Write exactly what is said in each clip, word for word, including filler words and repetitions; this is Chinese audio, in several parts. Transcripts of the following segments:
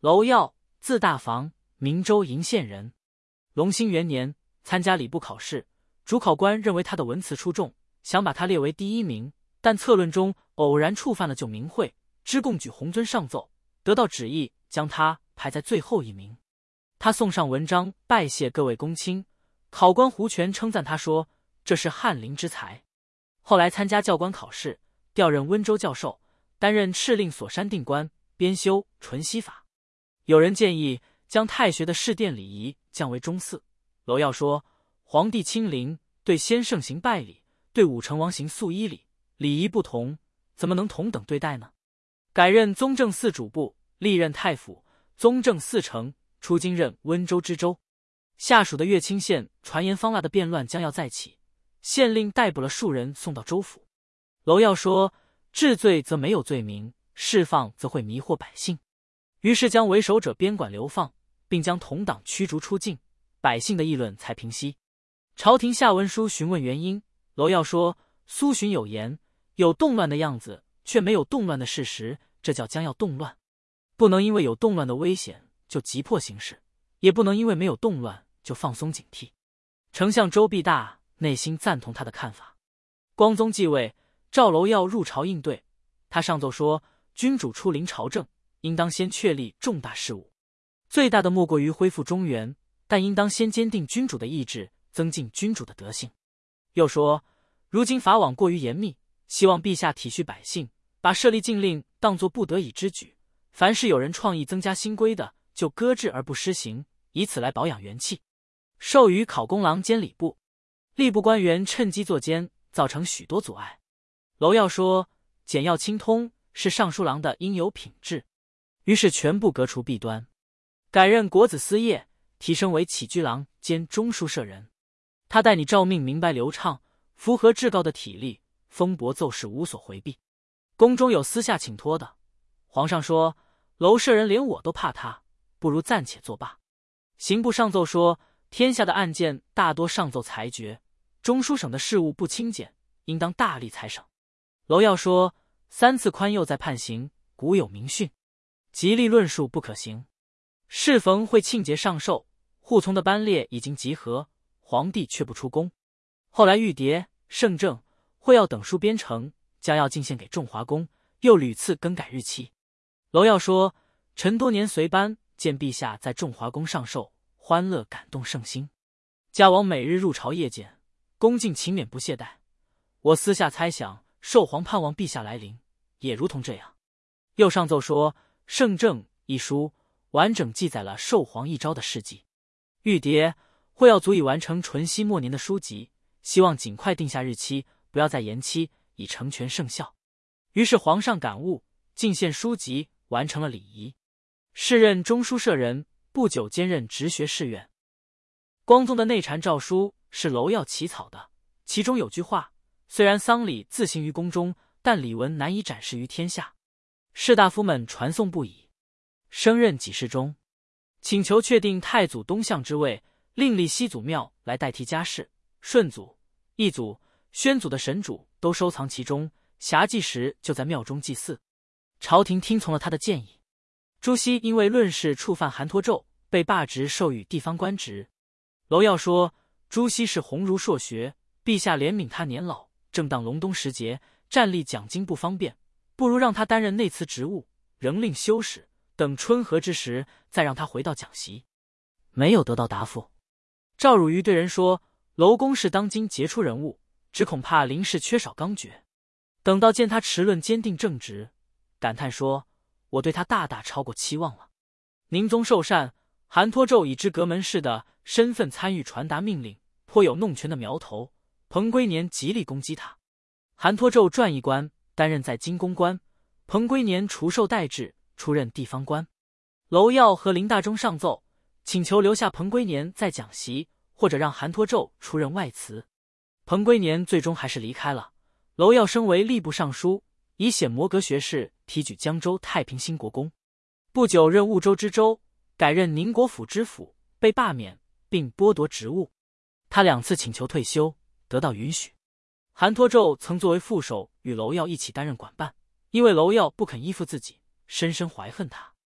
娄耀，字大房，明州鄞县人。隆兴元年，参加礼部考试，主考官认为他的文辞出众，想把他列为第一名，但策论中偶然触犯了旧名讳，知贡举红尊上奏，得到旨意将他排在最后一名。他送上文章拜谢各位公卿，考官胡权称赞他说：“这是翰林之才。”后来参加教官考试，调任温州教授，担任敕令所删定官，编修《淳熙法》。有人建议将太学的侍殿礼仪降为中祀。娄耀说：“皇帝亲临，对先圣行拜礼，对武成王行素衣礼，礼仪不同，怎么能同等对待呢？”改任宗正寺主簿，历任太府、宗正四丞，出京任温州知州。下属的乐清县传言方腊的变乱将要再起，县令逮捕了数人送到州府。娄耀说：“治罪则没有罪名，释放则会迷惑百姓。”于是将为首者边管流放，并将同党驱逐出境，百姓的议论才平息。朝廷下文书询问原因，娄耀说：“苏洵有言，有动乱的样子，却没有动乱的事实，这叫将要动乱。不能因为有动乱的危险就急迫行事，也不能因为没有动乱就放松警惕。”丞相周必大内心赞同他的看法。光宗继位，召娄耀入朝应对，他上奏说：“君主出临朝政，应当先确立重大事务，最大的莫过于恢复中原，但应当先坚定君主的意志，增进君主的德性。”又说：“如今法网过于严密，希望陛下体恤百姓，把设立禁令当作不得已之举，凡是有人创意增加新规的，就搁置而不施行，以此来保养元气。”授予考功郎兼礼部，吏部官员趁机作奸，造成许多阻碍。娄耀说：“简要清通是尚书郎的应有品质。”于是全部革除弊端，改任国子司业，提升为起居郎兼中书舍人。他代理诏命明白流畅，符合至高的体力，风博奏事无所回避。宫中有私下请托的，皇上说：“娄舍人连我都怕他，不如暂且作罢。”刑部上奏说：“天下的案件大多上奏裁决，中书省的事务不清简，应当大力裁省。”娄耀说：“三次宽宥在判刑，古有明训，极力论述不可行。”适逢会庆节上寿，护从的班列已经集合，皇帝却不出宫。后来玉牒、圣正、会要等书编成，将要进献给仲华宫，又屡次更改日期。娄耀说：“臣多年随班，见陛下在仲华宫上寿，欢乐感动圣心。家王每日入朝谒见，恭敬勤勉不懈怠。我私下猜想，寿皇盼望陛下来临，也如同这样。”又上奏说：“圣正一书完整记载了寿皇一朝的事迹。玉牒、会要足以完成淳熙末年的书籍，希望尽快定下日期，不要再延期，以成全圣孝。”于是皇上感悟，进献书籍，完成了礼仪。是任中书舍人，不久兼任直学士院。光宗的内禅诏书是娄耀起草的，其中有句话：“虽然丧礼自行于宫中，但礼文难以展示于天下。”士大夫们传颂不已。升任给事中，请求确定太祖东向之位，另立西祖庙来代替家事。顺祖、义祖、宣祖的神主都收藏其中，暇祭时就在庙中祭祀。朝廷听从了他的建议。朱熹因为论事触犯韩托胄，被罢职，授予地方官职。娄耀说：“朱熹是鸿儒硕学，陛下怜悯他年老，正当隆冬时节，站立讲经不方便，不如让他担任内祠职务，仍令修史，等春和之时，再让他回到讲席。”没有得到答复。赵汝愚对人说：“娄公是当今杰出人物，只恐怕临事缺少刚决。”等到见他持论坚定正直，感叹说：“我对他大大超过期望了。”宁宗受禅，韩托胄以知阁门事的身份参与传达命令，颇有弄权的苗头。彭归年极力攻击他。韩托胄转一官，担任在京公官，彭归年除授代制，出任地方官。娄耀和林大中上奏，请求留下彭归年在讲席，或者让韩托胄出任外祠。彭归年最终还是离开了。娄耀升为吏部尚书，以显摩阁学士，提举江州太平兴国公。不久任婺州知州，改任宁国府知府，被罢免并剥夺职务。他两次请求退休，得到允许。韩托胄曾作为副手与娄耀一起担任管办，因为娄耀不肯依附自己，深深怀恨他。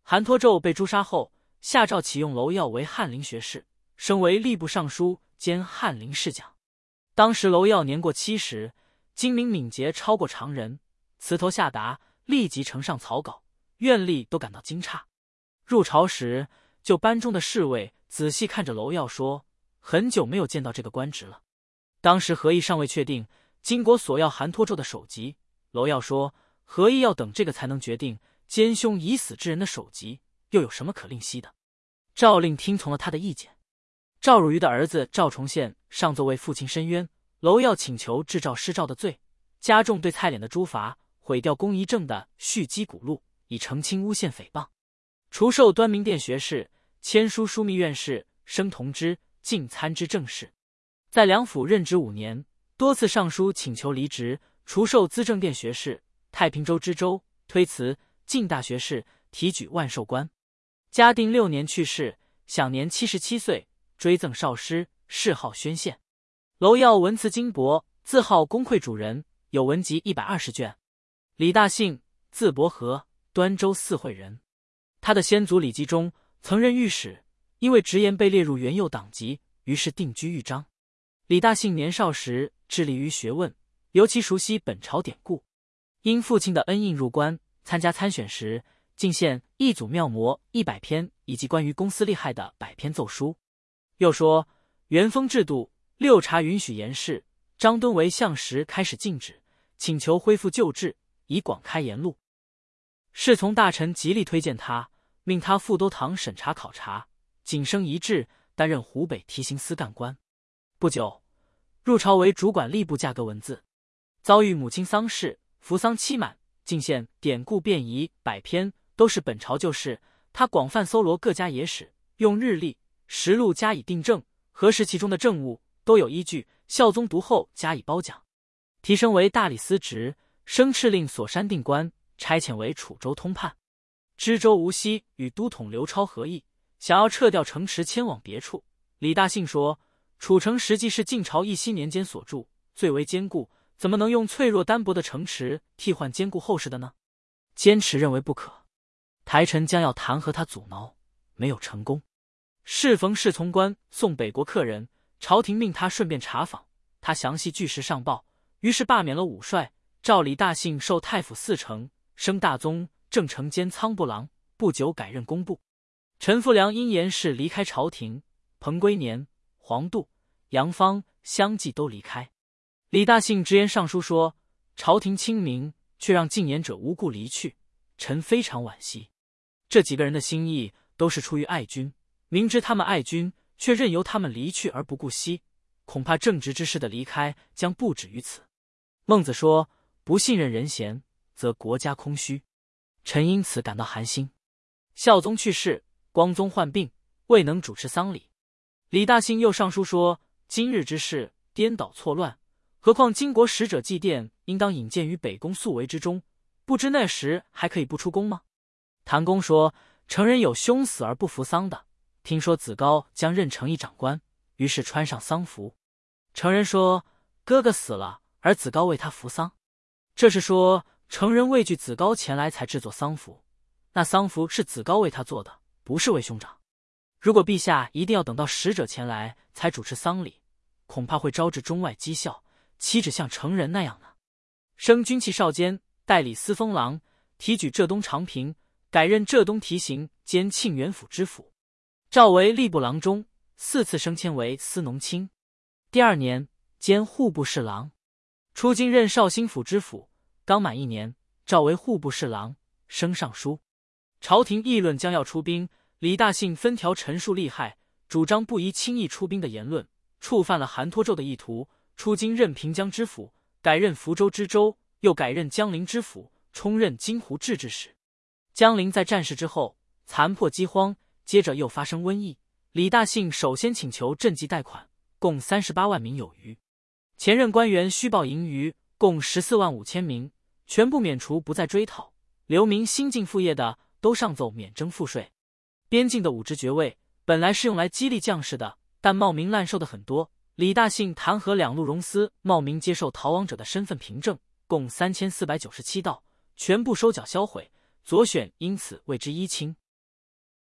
韩托胄被诛杀后，下诏启用娄耀为翰林学士，升为吏部尚书兼翰林侍讲。当时娄耀年过七十，精明敏捷超过常人，词头下达，立即呈上草稿，院吏都感到惊诧。入朝时，就班中的侍卫仔细看着娄耀说：“很久没有见到这个官职了。”当时何意尚未确定金国索要韩托胄的首级，娄耀说：“何意要等这个才能决定奸凶已死之人的首级，又有什么可吝惜的？”诏令听从了他的意见。赵汝愚的儿子赵重宪上奏为父亲申冤，娄耀请求治赵失诏的罪，加重对蔡琏的诛罚，毁掉公仪正的续击古录，以澄清诬陷诽谤。除授端明殿学士，迁书枢密院事，升同知，进参知政事。在梁府任职五年，多次上书请求离职，除授资政殿学士、太平州知州，推辞，进大学士，提举万寿官。嘉定六年去世，享年七十七岁，追赠少师，谥号宣宪。娄耀文辞精博，自号公会主人，有文集一百二十卷。李大信，字伯和，端州泗会人。他的先祖李继忠曾任御史，因为直言被列入元佑党籍，于是定居豫章。李大信年少时致力于学问，尤其熟悉本朝典故。因父亲的恩印入关，参加参选时，进献一组妙摹一百篇，以及关于公司利害的百篇奏书。又说元丰制度，六察允许言事，张敦为相时开始禁止，请求恢复旧制，以广开言路。侍从大臣极力推荐他，命他赴都堂审查考察，谨生一制，担任湖北提刑司干官。不久，入朝为主管吏部价格文字。遭遇母亲丧事，服丧期满，进献典故辩仪百篇，都是本朝旧事。他广泛搜罗各家野史，用日历、实录加以订正，核实其中的政务，都有依据。孝宗读后加以褒奖，提升为大理司职，升敕令所山定官，差遣为楚州通判。知州吴锡与都统刘超合议，想要撤掉城池，迁往别处。李大信说：“楚城实际是晋朝义熙年间所筑，最为坚固，怎么能用脆弱单薄的城池替换坚固厚实的呢？”坚持认为不可。台臣将要弹劾他，阻挠没有成功。适逢侍从官送北国客人，朝廷命他顺便查访，他详细据实上报，于是罢免了武帅，召李大信授太府四丞，升大宗正丞兼仓部郎，不久改任工部。陈复良因言事离开朝廷，彭归年、黄度、杨芳相继都离开。李大信直言上书说：“朝廷清明，却让进言者无故离去，臣非常惋惜。”这几个人的心意都是出于爱君，明知他们爱君，却任由他们离去而不顾惜，恐怕正直之士的离开将不止于此。孟子说：“不信任人贤，则国家空虚。”臣因此感到寒心。孝宗去世，光宗患病，未能主持丧礼。李大信又上书说：“今日之事颠倒错乱，何况金国使者祭奠，应当引荐于北宫肃围之中，不知那时还可以不出宫吗？”谭公说：“成人有兄死而不服丧的，听说子高将任成邑长官，于是穿上丧服。成人说：哥哥死了，而子高为他服丧。这是说成人畏惧子高前来才制作丧服，那丧服是子高为他做的，不是为兄长。如果陛下一定要等到使者前来才主持丧礼，恐怕会招致中外讥笑，岂止像成人那样呢？”升军器少监，代理司封郎，提举浙东长平，改任浙东提刑兼庆元府知府。召为吏部郎中，四次升迁为司农卿。第二年兼户部侍郎，出京任绍兴府知府。刚满一年，召为户部侍郎，升尚书。朝廷议论将要出兵，李大信分条陈述利害，主张不宜轻易出兵的言论，触犯了韩托胄的意图。出京任平江知府，改任福州知州，又改任江陵知府，充任金湖制置使。江陵在战事之后残破饥荒，接着又发生瘟疫。李大信首先请求赈济贷款，共三十八万名有余。前任官员虚报盈余，共十四万五千名，全部免除，不再追讨。留名新进复业的，都上奏免征赋税。边境的武职爵位本来是用来激励将士的，但冒名滥授的很多。李大信弹劾两路荣司冒名接受逃亡者的身份凭证，共三千四百九十七道，全部收缴销毁。左选因此谓之一清。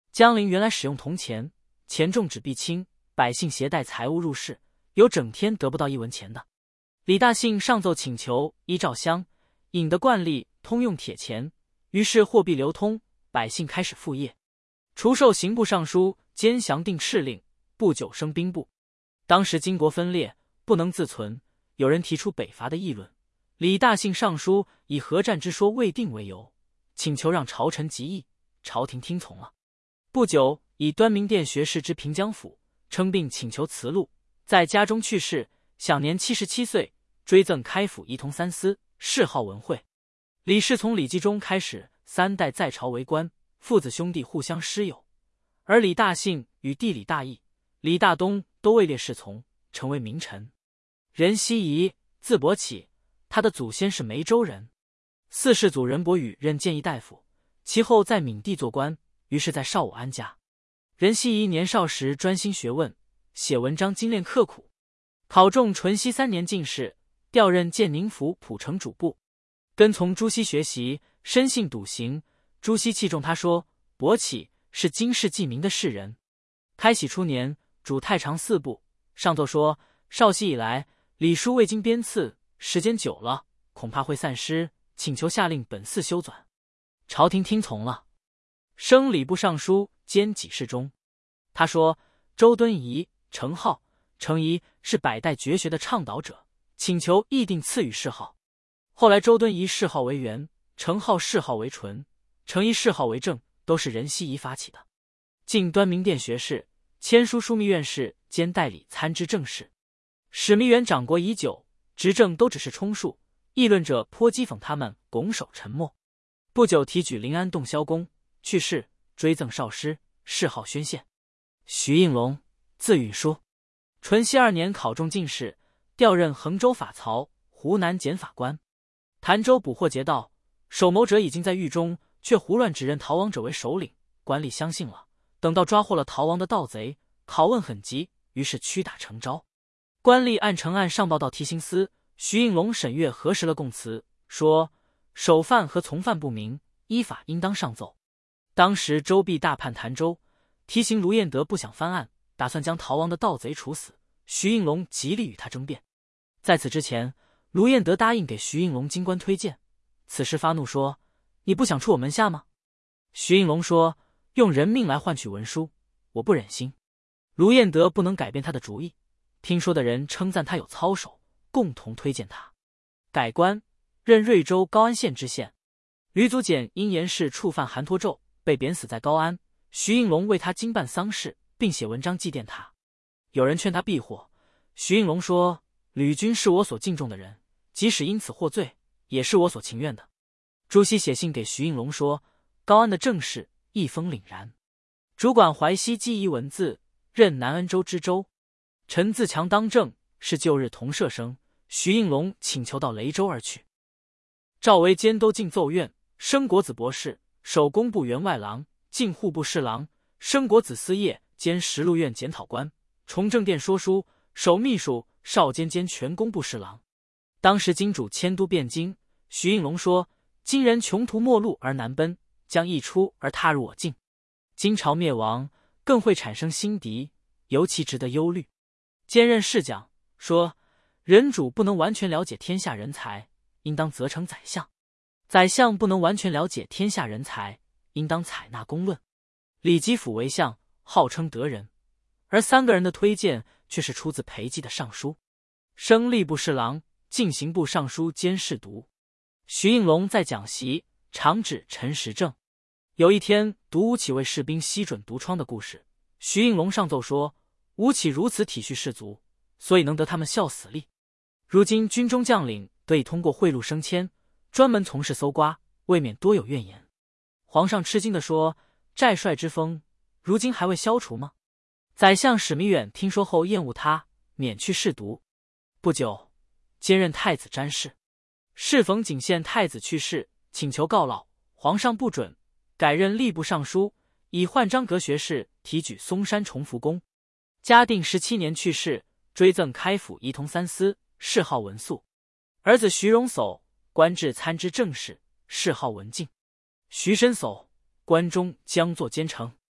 江陵原来使用铜钱，钱重纸币轻，百姓携带财物入市，有整天得不到一文钱的。李大信上奏请求依照乡尹的惯例通用铁钱，于是货币流通，百姓开始复业。除授刑部尚书兼详定敕令，不久升兵部。当时金国分裂，不能自存，有人提出北伐的议论。李大信上书以合战之说未定为由，请求让朝臣极议，朝廷听从了。不久，以端明殿学士之平江府，称病请求辞禄，在家中去世，享年七十七岁，追赠开府仪同三司，谥号文惠。李氏从李继忠开始，三代在朝为官，父子兄弟互相师友，而李大信与弟李大义、李大东都位列侍从，成为名臣。任希夷，字伯起，他的祖先是梅州人。四世祖任伯宇任谏议大夫，其后在闽地做官，于是在邵武安家。任希夷年少时专心学问，写文章精炼刻苦，考中淳熙三年进士，调任建宁府蒲城主簿，跟从朱熹学习，深信笃行。朱熹器重他说，伯起是经世记名的士人。开禧初年，主太常四部，上奏说，绍熙以来，礼书未经编次，时间久了，恐怕会散失，请求下令本寺修纂。朝廷听从了，升礼部尚书兼给事中。他说，周敦颐、程颢、程颐是百代绝学的倡导者，请求议定赐予谥号。后来周敦颐谥号为元，程颢谥号为纯，程颐谥号为正，都是任希夷发起的。进端明殿学士，签书枢密院事兼代理参知政事。史弥远掌国已久，执政都只是充数，议论者颇讥讽他们拱手沉默。不久提举临安洞萧公，去世，追赠少师，谥号宣宪。徐应龙，字允书，淳熙二年考中进士，调任衡州法曹、湖南检法官。潭州捕获劫盗，首谋者已经在狱中，却胡乱指认逃亡者为首领，官吏相信了。等到抓获了逃亡的盗贼，拷问很急，于是屈打成招。官吏按呈案上报到提刑司，徐应龙审阅核实了供词，说首犯和从犯不明，依法应当上奏。当时周弼大叛潭州，提刑卢彦德不想翻案，打算将逃亡的盗贼处死，徐应龙极力与他争辩。在此之前，卢彦德答应给徐应龙京官推荐，此时发怒说，你不想出我门下吗？徐应龙说，用人命来换取文书，我不忍心。卢彦德不能改变他的主意，听说的人称赞他有操守，共同推荐他改官，任瑞州高安县知县。吕祖简因严氏触犯韩托胄，被贬死在高安，徐应龙为他经办丧事，并写文章祭奠他。有人劝他避祸，徐应龙说，吕君是我所敬重的人，即使因此获罪，也是我所情愿的。朱熹写信给徐应龙说，高安的政事一风凛然，主管淮西机宜文字，任南恩州知州。陈自强当政，是旧日同舍生，徐应龙请求到雷州而去。赵为监都进奏院，升国子博士，守工部员外郎，进户部侍郎，升国子司业兼实录院检讨官，崇政殿说书，守秘书，少监兼全工部侍郎。当时金主迁都汴京，徐应龙说，今人穷途末路而南奔，将一出而踏入我境。金朝灭亡，更会产生新敌，尤其值得忧虑。兼任侍讲，说人主不能完全了解天下人才，应当责成宰相；宰相不能完全了解天下人才，应当采纳公论。李吉甫为相，号称德人，而三个人的推荐却是出自裴寂的上书。升吏部侍郎，进刑部尚书兼侍读。徐应龙在讲席，常指陈时政。有一天读吴起为士兵西准毒疮的故事，徐应龙上奏说，吴起如此体恤士卒，所以能得他们效死力。如今军中将领得以通过贿赂升迁，专门从事搜刮，未免多有怨言。皇上吃惊地说，寨帅之风如今还未消除吗？宰相史弥远听说后厌恶他，免去侍读。不久兼任太子詹事。适逢景县太子去世，请求告老，皇上不准，改任吏部尚书，以宦章阁学士提举嵩山崇福公。嘉定十七年去世，追赠开府仪同三司，谥号文肃。儿子徐荣叟官至参知政事，谥号文敬。徐申叟官中将作监丞。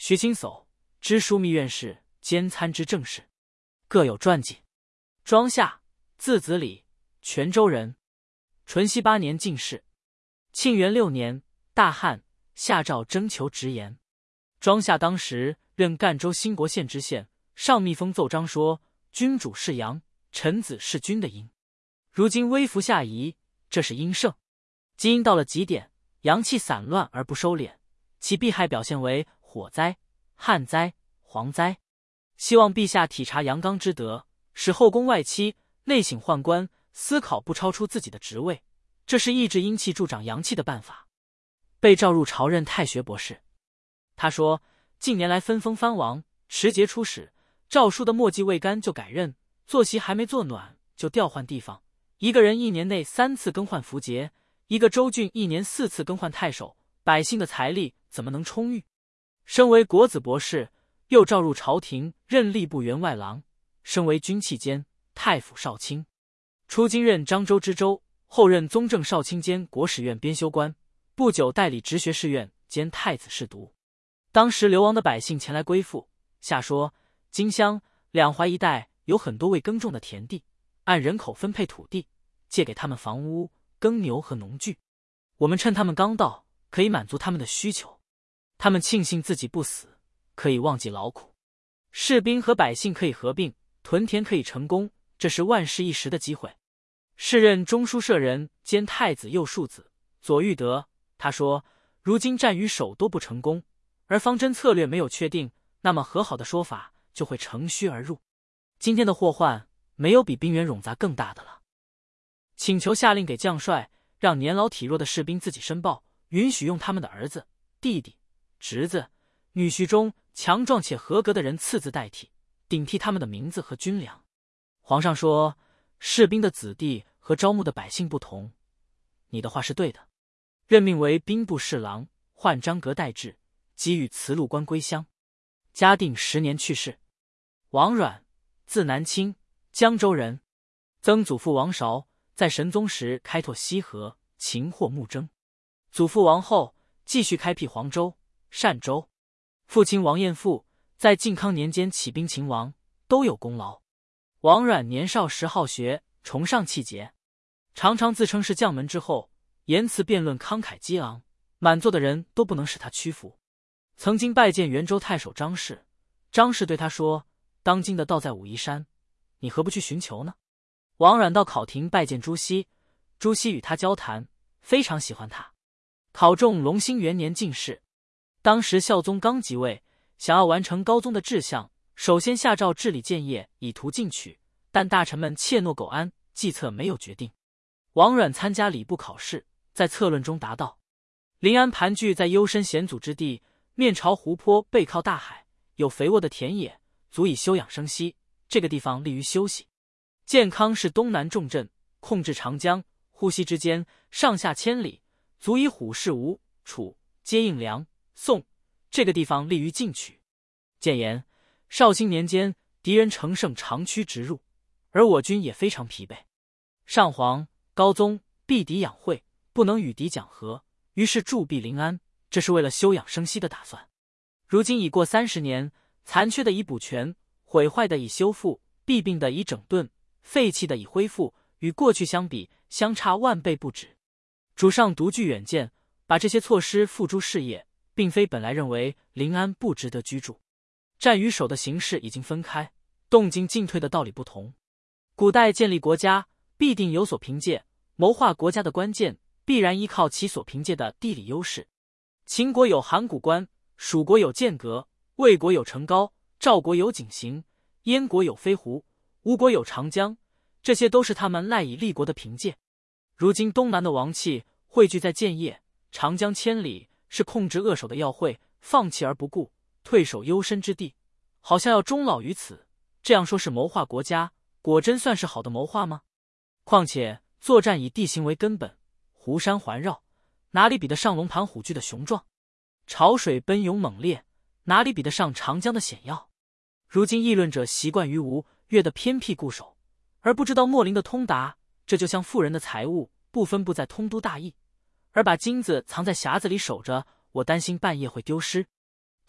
徐钦叟，知枢密院事兼参知政事，各有传记。庄夏，字子礼，泉州人。淳熙八年进士。庆元六年，大旱，下诏征求直言。庄夏当时任赣州兴国县知县，上密封奏章说：“君主是阳，臣子是君的阴。如今微服下移，这是阴盛。基因到了极点，阳气散乱而不收敛，其避害表现为火灾、旱灾、蝗灾。希望陛下体察阳刚之德，使后宫外戚内省宦官思考不超出自己的职位，这是抑制阴气助长阳气的办法。”被召入朝任太学博士。他说：“近年来分封藩王，持节出使，诏书的墨迹未干就改任，坐席还没坐暖就调换地方。一个人一年内三次更换符节，一个州郡一年四次更换太守，百姓的财力怎么能充裕？”身为国子博士，又召入朝廷任吏部员外郎，升为军器监、太府少卿。初经任漳州知州，后任宗正少卿兼国史院编修官，不久代理直学士院兼太子侍读。当时流亡的百姓前来归附，下说荆襄、两淮一带有很多未耕种的田地，按人口分配土地，借给他们房屋、耕牛和农具。我们趁他们刚到，可以满足他们的需求。他们庆幸自己不死，可以忘记劳苦。士兵和百姓可以合并，屯田可以成功，这是万世一时的机会。是任中书舍人兼太子右庶子左玉德。他说：“如今战与守都不成功，而方针策略没有确定，那么和好的说法就会乘虚而入。今天的祸患，没有比兵源冗杂更大的了。”请求下令给将帅，让年老体弱的士兵自己申报，允许用他们的儿子、弟弟、侄子、女婿中强壮且合格的人赐字代替，顶替他们的名字和军粮。皇上说：“士兵的子弟和招募的百姓不同，你的话是对的。”任命为兵部侍郎，换章阁代制，给予辞禄官归乡。嘉定十年去世。王阮，字南清，江州人。曾祖父王韶在神宗时开拓西河，擒获木征。祖父王后继续开辟黄州、单州。父亲王彦父在靖康年间起兵擒王，都有功劳。王阮年少时好学，崇尚气节，常常自称是将门之后，言辞辩论慷慨激昂，满座的人都不能使他屈服。曾经拜见元州太守张氏，张氏对他说：“当今的道在武夷山，你何不去寻求呢？”王阮到考亭拜见朱熹，朱熹与他交谈，非常喜欢他。考中隆兴元年进士。当时孝宗刚即位，想要完成高宗的志向，首先下诏治理建业，以图进取，但大臣们怯懦苟安，计策没有决定。王阮参加礼部考试，在策论中答道：“临安盘踞在幽深险阻之地，面朝湖泊，背靠大海，有肥沃的田野，足以休养生息。这个地方利于休息。建康是东南重镇，控制长江、呼溪之间，上下千里，足以虎视吴、楚接应梁、宋。这个地方利于进取。谏言：绍兴年间，敌人乘胜长驱直入，而我军也非常疲惫。上皇、高宗避敌养晦，不能与敌讲和，于是驻避临安，这是为了休养生息的打算。如今已过三十年，残缺的已补全，毁坏的已修复，弊病的已整顿，废弃的已恢复，与过去相比，相差万倍不止。主上独具远见，把这些措施付诸事业，并非本来认为临安不值得居住。战与守的形势已经分开，动静进退的道理不同。古代建立国家，必定有所凭借，谋划国家的关键，必然依靠其所凭借的地理优势。秦国有函谷关，蜀国有剑阁，魏国有成皋，赵国有井陉，燕国有飞狐，吴国有长江，这些都是他们赖以立国的凭借。如今东南的王气汇聚在建业，长江千里，是控制扼守的要会，放弃而不顾，退守幽深之地，好像要终老于此。这样说是谋划国家，果真算是好的谋划吗？况且作战以地形为根本，湖山环绕，哪里比得上龙盘虎踞的雄壮？潮水奔涌猛烈，哪里比得上长江的险要？如今议论者习惯于吴越的偏僻固守，而不知道莫林的通达，这就像富人的财物不分布在通都大邑，而把金子藏在匣子里守着，我担心半夜会丢失。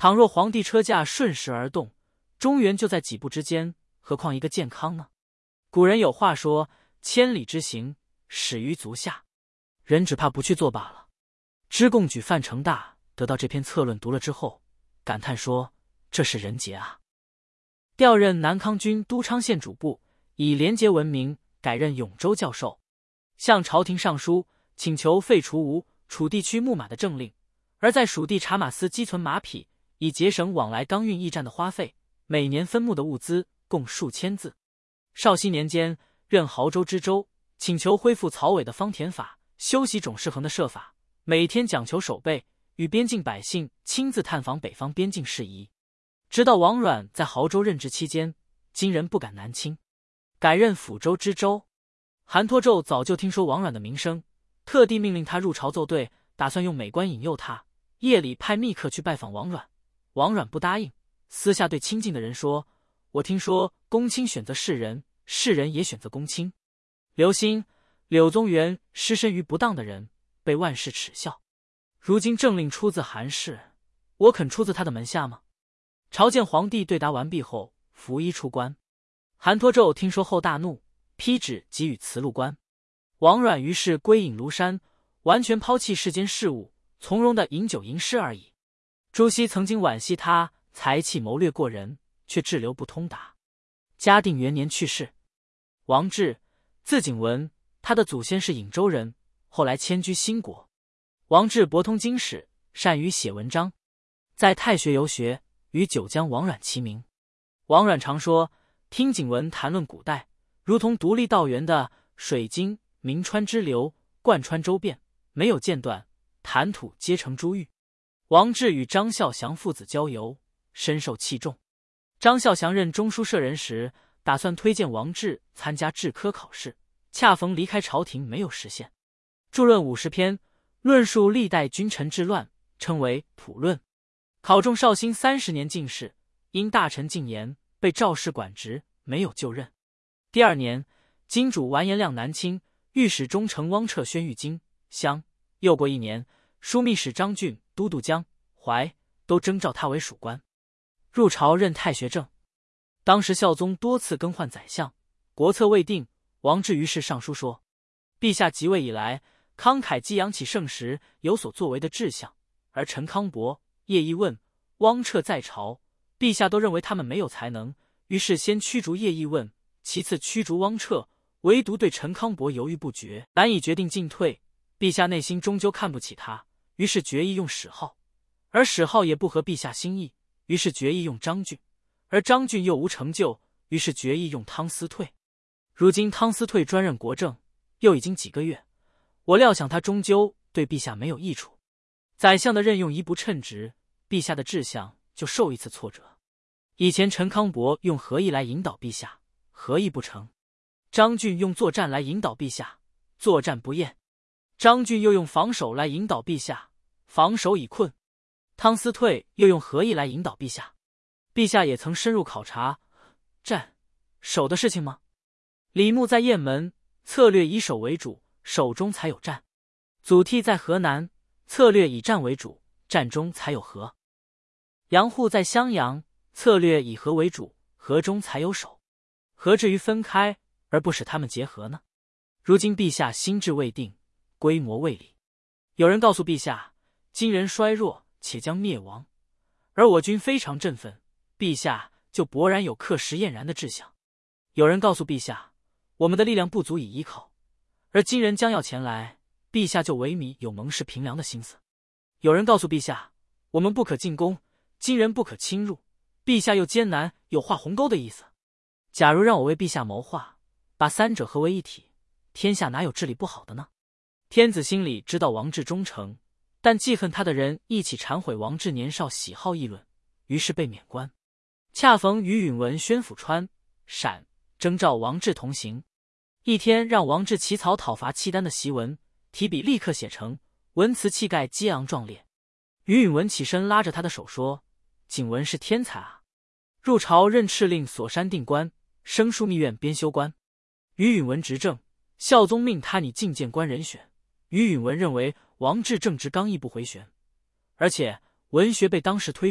倘若皇帝车驾顺势而动，中原就在几步之间，何况一个健康呢？古人有话说，千里之行，始于足下，人只怕不去做罢了。知贡举范成大得到这篇策论读了之后，感叹说，这是人杰啊。调任南康军都昌县主簿，以廉洁闻名，改任永州教授。向朝廷上书，请求废除吴、楚地区牧马的政令，而在蜀地察马司积存马匹，以节省往来刚运驿站的花费，每年分牧的物资共数千字。绍熙年间，任亳州知州，请求恢复曹伟的方田法，修习种氏衡的设法，每天讲求守备，与边境百姓亲自探访北方边境事宜。直到王阮在亳州任职期间，金人不敢南侵，改任抚州知州。韩托胄早就听说王阮的名声，特地命令他入朝奏对，打算用美官引诱他，夜里派密客去拜访王阮。王阮不答应，私下对亲近的人说，我听说公卿选择士人，士人也选择公卿。刘歆、柳宗元失身于不当的人，被万世耻笑。如今政令出自韩氏，我肯出自他的门下吗？朝见皇帝对答完毕后，拂衣出关。韩托胄听说后大怒，批旨给予辞禄官。王阮于是归隐庐山，完全抛弃世间事物，从容的饮酒吟诗而已。朱熹曾经惋惜他才气谋略过人，却滞留不通达。嘉定元年去世。王志，字景文，他的祖先是颍州人，后来迁居兴国。王志博通经史，善于写文章，在太学游学，与九江王阮齐名。王阮常说，听景文谈论古代，如同独立道源的水晶明川支流，贯穿周遍，没有间断，谈吐皆成珠玉。王志与张孝祥父子交游，深受器重。张孝祥任中书舍人时，打算推荐王志参加制科考试，恰逢离开朝廷没有实现。著论五十篇，论述历代君臣治乱，称为普论。考中绍兴三十年进士，因大臣进言，被赵氏管职，没有就任。第二年，金主完颜亮南侵，御史中丞汪彻宣谕京襄。又过一年，枢密使张俊、都督江淮都征召他为属官，入朝任太学正。当时孝宗多次更换宰相，国策未定，王志于是上书说，陛下即位以来，慷慨激扬起盛时有所作为的志向，而陈康伯、叶一问、汪彻在朝，陛下都认为他们没有才能，于是先驱逐叶一问，其次驱逐汪彻，唯独对陈康伯犹豫不决，难以决定进退。陛下内心终究看不起他，于是决意用史浩，而史浩也不合陛下心意，于是决意用张俊，而张俊又无成就，于是决意用汤思退。如今汤思退专任国政，又已经几个月，我料想他终究对陛下没有益处。宰相的任用一不称职，陛下的志向就受一次挫折。以前陈康伯用和议来引导陛下，和议不成；张俊用作战来引导陛下，作战不厌；张俊又用防守来引导陛下，防守已困；汤思退又用和议来引导陛下。陛下也曾深入考察战守的事情吗？李牧在雁门，策略以守为主，守中才有战；祖逖在河南，策略以战为主，战中才有和；杨户在襄阳，策略以和为主，和中才有守。何至于分开而不使他们结合呢？如今陛下心志未定，规模未立。有人告诉陛下，金人衰弱且将灭亡，而我军非常振奋，陛下就勃然有克时晏然的志向。有人告诉陛下，我们的力量不足以依靠，而金人将要前来，陛下就萎靡有盟誓平凉的心思。有人告诉陛下，我们不可进攻，金人不可侵入，陛下又艰难有画鸿沟的意思。假如让我为陛下谋划，把三者合为一体，天下哪有治理不好的呢？天子心里知道王志忠诚，但记恨他的人一起忏悔王志年少喜好议论，于是被免官。恰逢于允文宣抚川、陕，征召王志同行。一天让王志起草讨伐契丹的檄文，提笔立刻写成，文辞气概激昂壮烈。于允文起身拉着他的手说，景文是天才啊！入朝任敕令所山定官，升枢密院编修官。于允文执政，孝宗命他拟进谏官人选。于允文认为王志正直刚毅不回旋，而且文学被当时推重，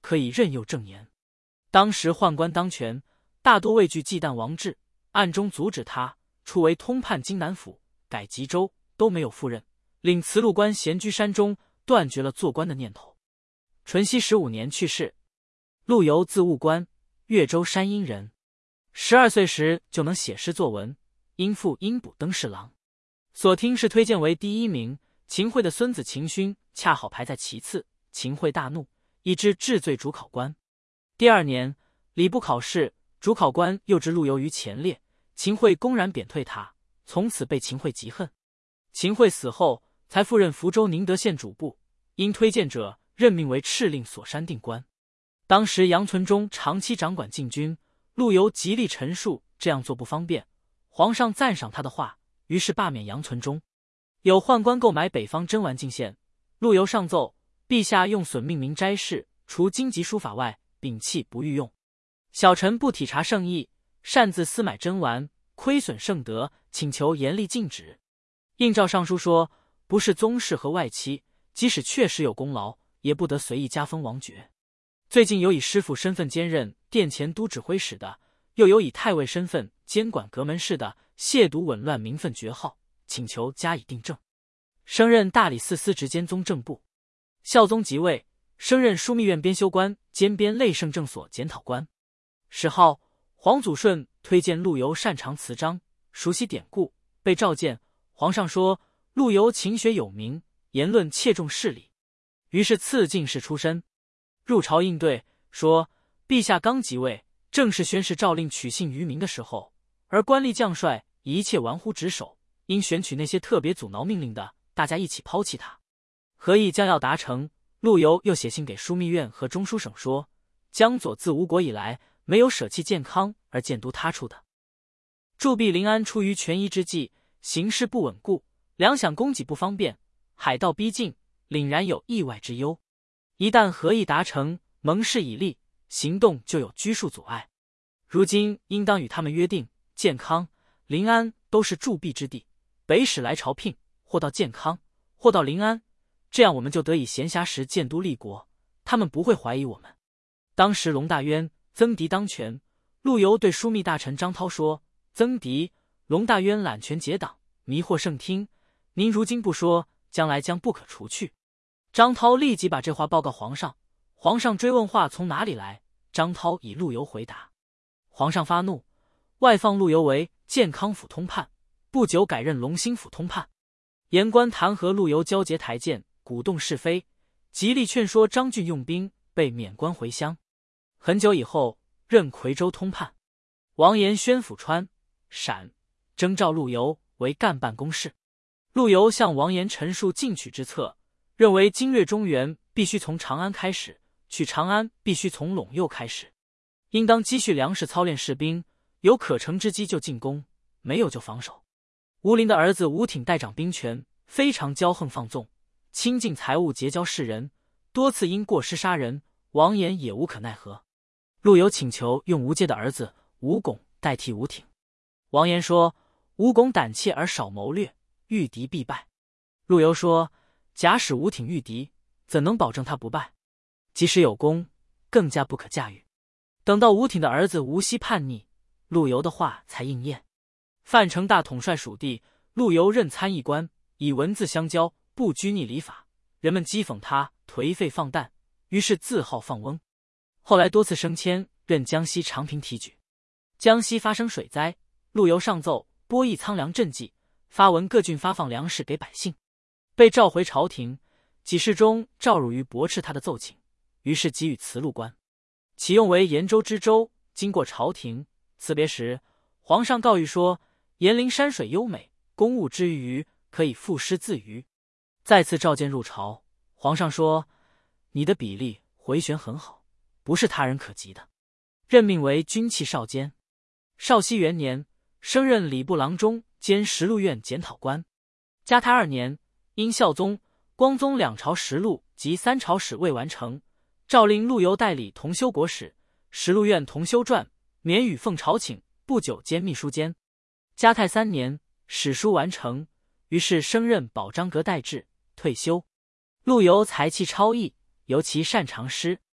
可以任用正言。当时宦官当权，大多畏惧忌惮王志，暗中阻止他，初为通判荆南府，改吉州，都没有赴任，令慈禄官闲居山中，断绝了做官的念头。淳熙十五年去世。陆游字务观，越州山阴人。十二岁时就能写诗作文，因父因补登侍郎，所听是推荐为第一名。秦桧的孙子秦勋恰好排在其次，秦桧大怒，以之治罪主考官。第二年，礼部考试，主考官又置陆游于前列，秦桧公然贬退他，从此被秦桧嫉恨。秦桧死后，才复任福州宁德县主簿，因推荐者任命为敕令所删定官。当时杨存忠长期掌管禁军，陆游极力陈述这样做不方便，皇上赞赏他的话，于是罢免杨存忠。有宦官购买北方真丸进献，陆游上奏，陛下用损命名斋事，除经籍书法外，摒弃不欲用。小臣不体察圣意，擅自私买真丸，亏损圣德，请求严厉禁止。应诏上书说，不是宗室和外戚，即使确实有功劳，也不得随意加封王爵。最近有以师傅身份兼任殿前都指挥使的，又有以太尉身份监管阁门事的，亵渎紊乱名分爵号，请求加以订正。升任大理寺司职兼宗正部。孝宗即位，升任枢密院编修官兼编类圣正所检讨官。谥号皇祖顺推荐陆游擅长词章，熟悉典故，被召见。皇上说陆游勤学有名，言论切重事理，于是赐进士出身。入朝应对说，陛下刚即位，正是宣示诏令取信于民的时候，而官吏将帅一切玩忽职守，应选取那些特别阻挠命令的，大家一起抛弃他。合议将要达成，陆游又写信给枢密院和中书省说，江左自吴国以来，没有舍弃健康而建都他处的。铸币临安出于权宜之计，形势不稳固，粮饷供给不方便，海盗逼近，凛然有意外之忧。一旦合议达成，盟誓已立，行动就有拘束阻碍。如今应当与他们约定，健康、临安都是铸币之地，北使来朝聘，或到健康，或到临安，这样我们就得以闲暇时建都立国，他们不会怀疑我们。当时龙大渊、曾迪当权，陆游对枢密大臣张涛说，曾迪、龙大渊揽权结党，迷惑圣听，您如今不说，将来将不可除去。张涛立即把这话报告皇上，皇上追问话从哪里来，张涛以陆游回答。皇上发怒，外放陆游为健康府通判，不久改任隆兴府通判。言官弹劾陆游交结台谏，鼓动是非，极力劝说张俊用兵，被免官回乡。很久以后，任夔州通判。王延宣抚川、陕，征召陆游为干办公事。陆游向王延陈述进取之策，认为经略中原必须从长安开始，去长安必须从陇右开始，应当积蓄粮食，操练士兵，有可乘之机就进攻，没有就防守。吴林的儿子吴挺代掌兵权，非常骄横放纵，倾尽财物结交士人，多次因过失杀人，王延也无可奈何。陆游请求用吴介的儿子吴拱代替吴挺。王延说，吴拱胆怯而少谋略，遇敌必败。陆游说，假使吴挺遇敌，怎能保证他不败？即使有功，更加不可驾驭。等到吴挺的儿子吴锡叛逆，陆游的话才应验。范成大统帅蜀地，陆游任参议官，以文字相交，不拘逆礼法，人们讥讽他颓废放诞，于是自号放翁。后来多次升迁，任江西长平提举。江西发生水灾，陆游上奏拨议苍凉赈济，发文各郡发放粮食给百姓。被召回朝廷，给事中赵汝愚驳斥他的奏请，于是给予辞禄官，启用为延州知州。经过朝廷辞别时，皇上告谕说，延陵山水优美，公务之余可以赋诗自娱。再次召见入朝，皇上说，你的笔力回旋很好，不是他人可及的。任命为军器少监。绍熙元年，升任礼部郎中兼实录院检讨官。嘉泰二年，因孝宗、光宗两朝实录及三朝史未完成，诏令陆游代理同修国史、实录院同修传，免予奉朝请，不久兼秘书监。嘉泰三年，史书完成，于是升任保章阁待制，退休。陆游才气超逸，尤其擅长诗。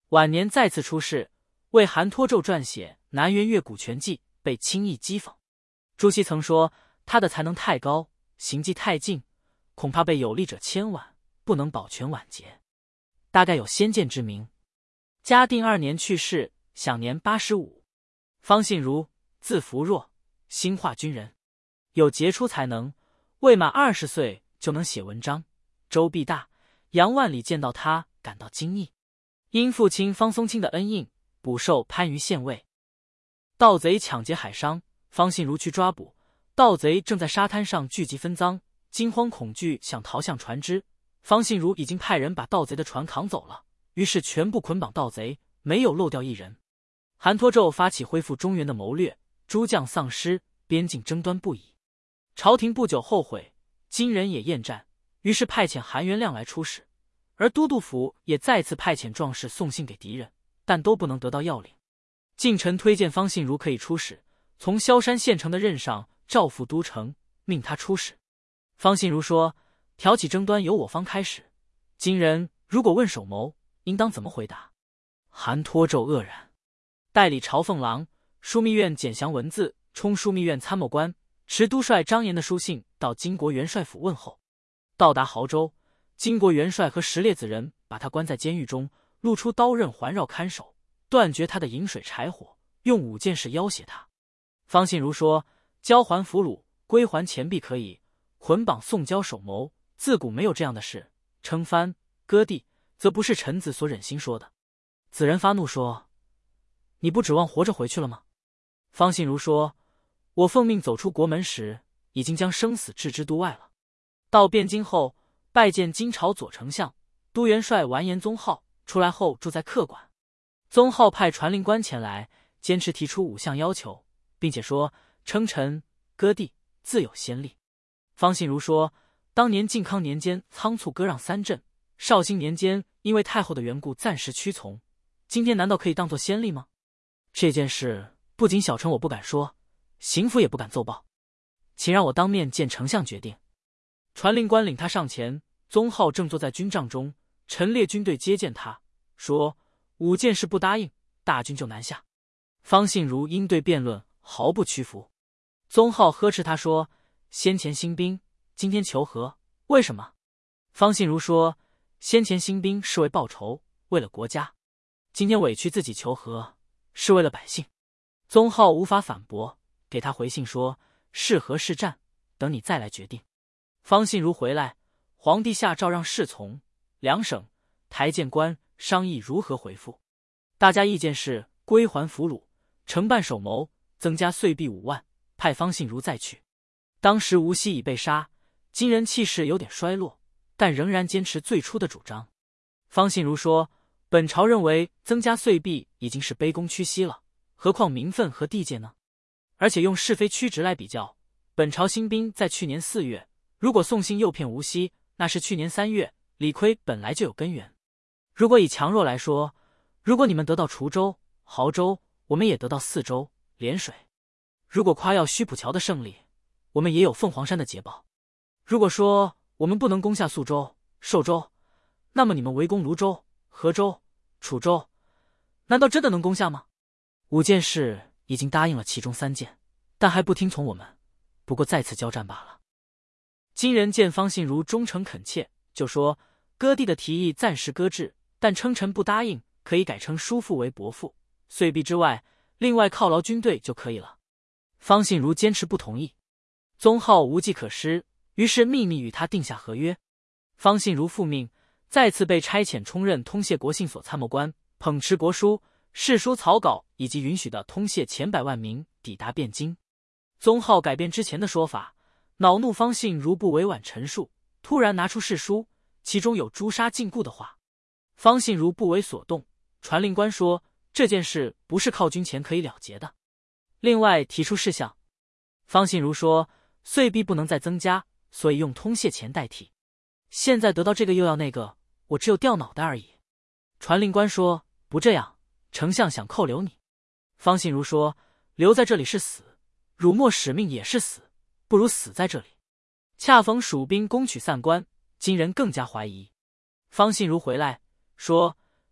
晚年再次出仕，为韩托胄撰写《南辕越古全记》，被轻易讥讽。朱熹曾说他的才能太高，行迹太近，恐怕被有力者牵挽，不能保全晚节，大概有先见之明。嘉定二年去世，享年八十五。方信如，字福若，兴化军人，有杰出才能，未满二十岁就能写文章。周必大、杨万里见到他，感到惊异。因父亲方松卿的恩应，补授番禺县尉。盗贼抢劫海商，方信如去抓捕。盗贼正在沙滩上聚集分赃，惊慌恐惧，想逃向船只。方信如已经派人把盗贼的船扛走了，于是全部捆绑盗贼，没有漏掉一人。韩托胄发起恢复中原的谋略，诸将丧失，边境争端不已。朝廷不久后悔，金人也厌战，于是派遣韩元亮来出使。而都督府也再次派遣壮士送信给敌人，但都不能得到要领。近臣推荐方信如可以出使，从萧山县城的任上召赴都城，命他出使。方信如说：挑起争端由我方开始，今人如果问首谋，应当怎么回答？韩托胄愕然，代理朝奉郎、枢密院简详文字，充枢密院参谋官，持都帅张延的书信到金国元帅府问候。到达亳州，金国元帅和十列子人把他关在监狱中，露出刀刃环绕看守，断绝他的饮水柴火，用五件事要挟他。方信如说：交还俘虏，归还钱币可以，捆绑送交首谋，自古没有这样的事。称藩割地，则不是臣子所忍心说的。子人发怒说：你不指望活着回去了吗？方信如说：我奉命走出国门时，已经将生死置之度外了。到汴京后，拜见金朝左丞相、都元帅完颜宗浩，出来后住在客馆。宗浩派传令官前来，坚持提出五项要求，并且说称臣、割地自有先例。方信如说：当年靖康年间仓促割让三镇，绍兴年间因为太后的缘故暂时屈从，今天难道可以当作先例吗？这件事不仅小臣我不敢说，刑府也不敢奏报，请让我当面见丞相决定。传令官领他上前，宗浩正坐在军帐中，陈列军队接见他，说五件事不答应，大军就南下。方信如应对辩论，毫不屈服。宗浩呵斥他说：先前兴兵，今天求和，为什么？方信如说：先前兴兵是为报仇，为了国家，今天委屈自己求和，是为了百姓。宗浩无法反驳，给他回信说：是和是战，等你再来决定。方信如回来，皇帝下诏让侍从、两省、台谏官商议如何回复。大家意见是归还俘虏，承办首谋，增加岁币五万，派方信如再去。当时吴熙已被杀，金人气势有点衰落，但仍然坚持最初的主张。方信如说：本朝认为增加岁币已经是卑躬屈膝了，何况名分和地界呢？而且用是非曲直来比较，本朝兴兵在去年四月，如果宋信诱骗吴熙，那是去年三月，理亏本来就有根源。如果以强弱来说，如果你们得到滁州、亳州，我们也得到泗州、涟水。如果夸耀虚浦桥的胜利，我们也有凤凰山的捷报。如果说我们不能攻下宿州、寿州，那么你们围攻泸州、河州、楚州，难道真的能攻下吗？五件事已经答应了其中三件，但还不听从我们，不过再次交战罢了。金人见方信如忠诚恳切，就说割地的提议暂时搁置，但称臣不答应，可以改称叔父为伯父，岁币之外，另外犒劳军队就可以了。方信如坚持不同意，宗浩无计可施，于是秘密与他定下合约。方信如复命，再次被差遣充任通谢国信所参谋官，捧持国书、誓书草稿以及允许的通谢前百万名抵达汴京。宗浩改变之前的说法，恼怒方信如不委婉陈述，突然拿出誓书，其中有诛杀禁锢的话。方信如不为所动，传令官说这件事不是靠军钱可以了结的。另外提出事项，方信如说岁币不能再增加，所以用通谢钱代替。现在得到这个又要那个，我只有掉脑袋而已。传令官说不这样，丞相想扣留你。方信如说留在这里是死，辱没使命也是死，不如死在这里。恰逢蜀兵攻取散关，金人更加怀疑。方信如回来说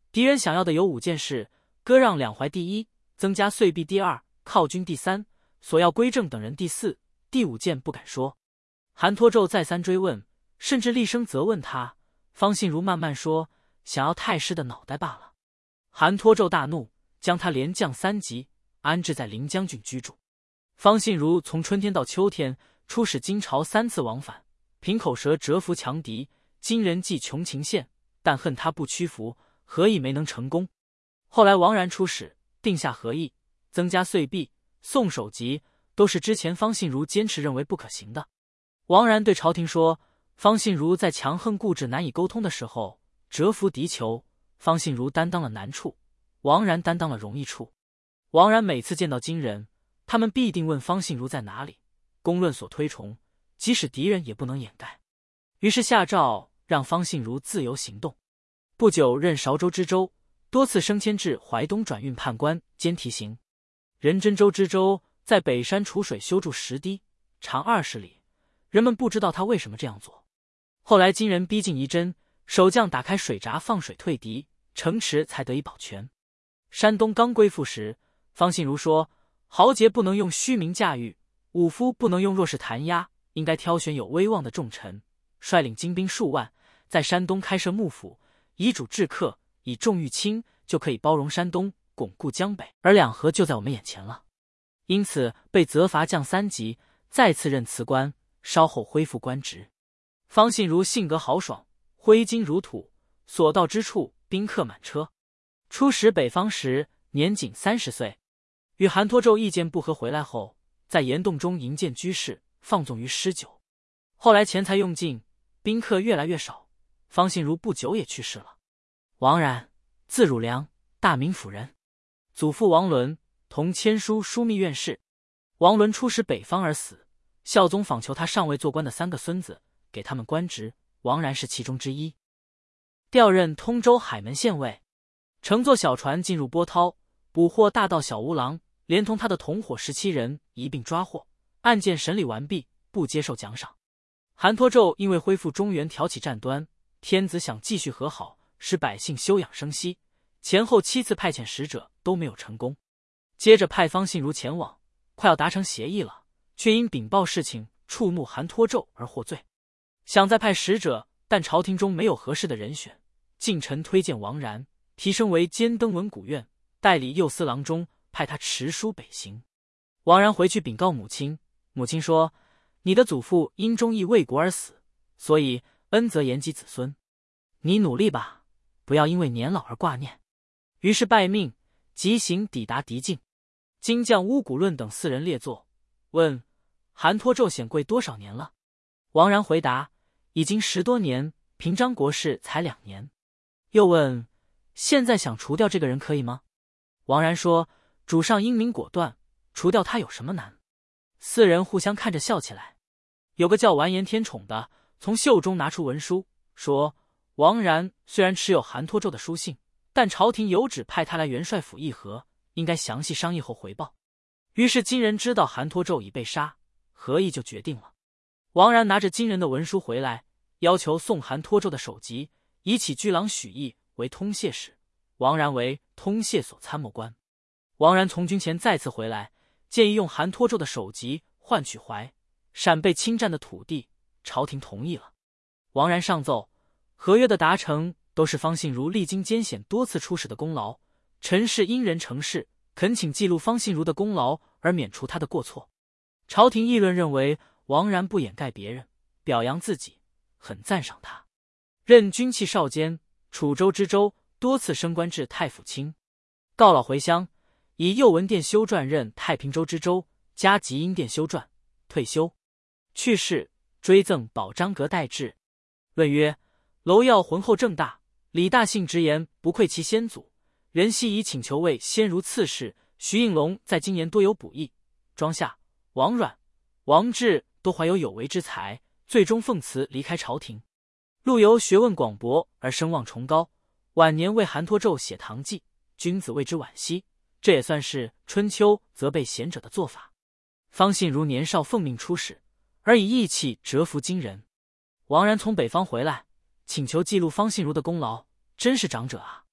敌人想要的有五件事：割让两淮第一，增加岁币第二，犒军第三，索要归正等人第四，第五件不敢说。韩托胄再三追问，甚至厉声责问他，方信如慢慢说，想要太师的脑袋罢了。韩托胄大怒，将他连降三级，安置在临江郡居住。方信如从春天到秋天，出使金朝三次往返，凭口舌折服强敌。金人既穷情陷，但恨他不屈服，何以没能成功？后来王然出使，定下和议，增加岁币，送首级，都是之前方信如坚持认为不可行的。王然对朝廷说，方信如在强横固执难以沟通的时候，折服敌酋，方信如担当了难处，王然担当了容易处。王然每次见到金人，他们必定问方信如在哪里，公论所推崇，即使敌人也不能掩盖。于是下诏让方信如自由行动。不久任韶州知州，多次升迁至淮东转运判官兼提刑。仁真州知州在北山储水修筑石堤，长二十里，人们不知道他为什么这样做。后来金人逼近仪真，守将打开水闸放水退敌，城池才得以保全。山东刚归附时，方信如说，豪杰不能用虚名驾驭，武夫不能用弱势弹压，应该挑选有威望的重臣，率领精兵数万，在山东开设幕府，以主治客，以重御轻，就可以包容山东，巩固江北，而两河就在我们眼前了。因此被责罚降三级，再次任辞官，稍后恢复官职。方信如性格豪爽，挥金如土，所到之处宾客满车。出使北方时年仅三十岁，与韩托胄意见不合回来后，在岩洞中营建居士，放纵于诗酒。后来钱财用尽，宾客越来越少，方信如不久也去世了。王然，字汝良，大名府人，祖父王伦，同签书枢密院事。王伦出使北方而死，孝宗访求他尚未做官的三个孙子，给他们官职，王然是其中之一。调任通州海门县尉，乘坐小船进入波涛，捕获大盗小吴郎，连同他的同伙十七人一并抓获，案件审理完毕，不接受奖赏。韩托胄因为恢复中原挑起战端，天子想继续和好，使百姓休养生息，前后七次派遣使者都没有成功。接着派方信如前往，快要达成协议了，却因禀报事情触怒韩托胄而获罪。想再派使者，但朝廷中没有合适的人选，近臣推荐王然，提升为监登文古院，代理右司郎中，派他持书北行。王然回去禀告母亲，母亲说，你的祖父因忠义为国而死，所以恩泽延及子孙，你努力吧，不要因为年老而挂念。于是拜命，急行抵达敌境。金将乌古论等四人列坐，问韩托胄显贵多少年了？王然回答，已经十多年，平章国事才两年。又问，现在想除掉这个人可以吗？王然说，主上英明果断，除掉他有什么难？四人互相看着笑起来。有个叫完颜天宠的，从袖中拿出文书，说王然虽然持有韩托胄的书信，但朝廷有旨派他来元帅府议和，应该详细商议后回报。于是金人知道韩托胄已被杀，和议就决定了。王然拿着金人的文书回来，要求送韩托胄的首级，以起居郎许毅为通谢使，王然为通谢所参谋官。王然从军前再次回来，建议用韩托胄的首级换取淮陕被侵占的土地，朝廷同意了。王然上奏，合约的达成都是方信如历经艰险多次出使的功劳，臣是因人成事，恳请记录方信如的功劳而免除他的过错。朝廷议论认为王然不掩盖别人，表扬自己，很赞赏他。任军器少监，楚州知州，多次升官至太府卿。告老回乡，以右文殿修撰任太平州知州，加吉阴殿修撰，退休。去世，追赠保章阁代制。论曰，娄耀浑厚正大，李大信直言不愧其先祖。任熙以请求为先儒刺史，徐应龙在今年多有补益。庄夏、王阮、王志都怀有有为之才，最终奉辞离开朝廷。陆游学问广博而声望崇高，晚年为韩托胄写堂记，君子为之惋惜，这也算是春秋责备贤者的做法。方信如年少奉命出使，而以义气折服金人。王然从北方回来，请求记录方信如的功劳，真是长者啊！